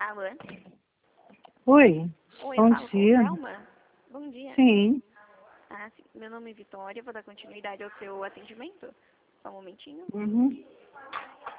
Alô? Oi, Oi, bom eu falo dia. com Thelma? Bom dia. Sim, Ah, sim. Meu nome é Vitória, vou dar continuidade ao seu atendimento. Só um momentinho. uhum.